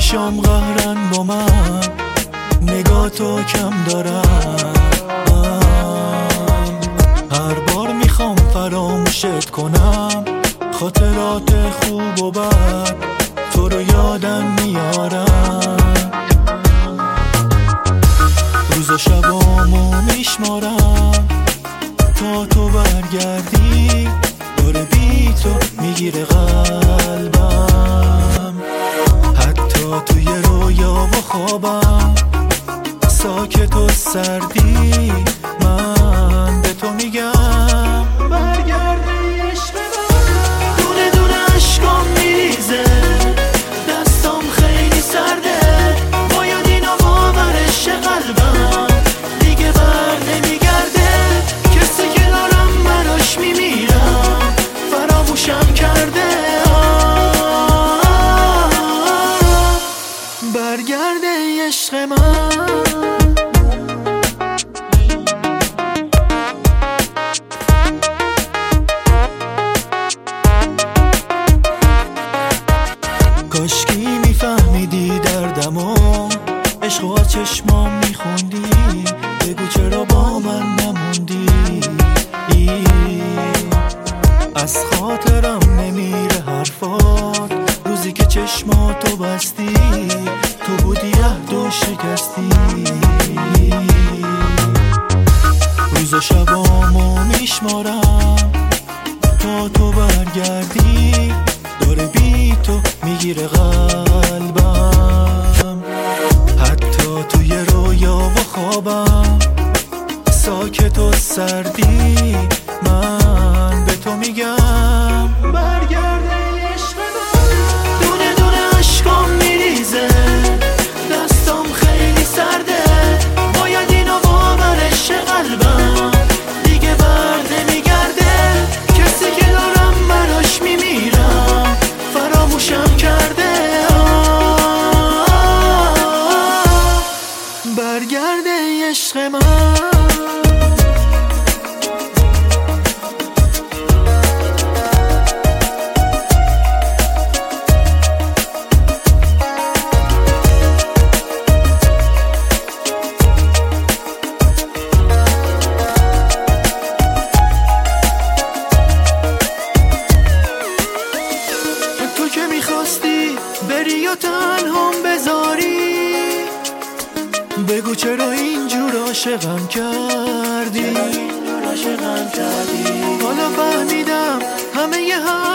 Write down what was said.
چشام قهرن با من، نگاه تو کم دارم. هر بار میخوام فراموشت کنم، خاطرات خوب و بد تو رو یادم میارم. روز و شبامو میشمارم تا تو برگردی، داره بی تو میگیره قلبم. حتی توی رویا و خوابم، ساکت و سردی، من به تو میگم برگردی عشق من. دونه دونه عشقام میریزه، دستام خیلی سرده، باید اینو باورش قلبم دیگه بر نمیگرده. کسی که دارم براش میمیرم، فراموشم کرده. برگرده عشق من. کاشکی میفهمیدی دردمو، عشقو از چشمام میخوندی، بگو چرا با من نموندی. از خاطرم نمیره حرفات، روزی که چشماتو بستی، تو بودی عهد و شکستی. روز و شبامو میشمارم تا تو برگردی، داره بی تو میگیره قلبم. حتی توی رویا و خوابم، ساکت و سردی، من به تو میگم برگرده عشق من. دونه دونه عشقام میریزه، دستام خیلی سرده، باید اینو باورش قلبم دیگه بر نمیگرده. کسی که دارم براش میمیرم، فراموشم کرده. برگرده عشق من. تو که میخواستی بری و تنهام بذاری، بگو چرا اینجور عاشقم کردی. حالا فهمیدم همه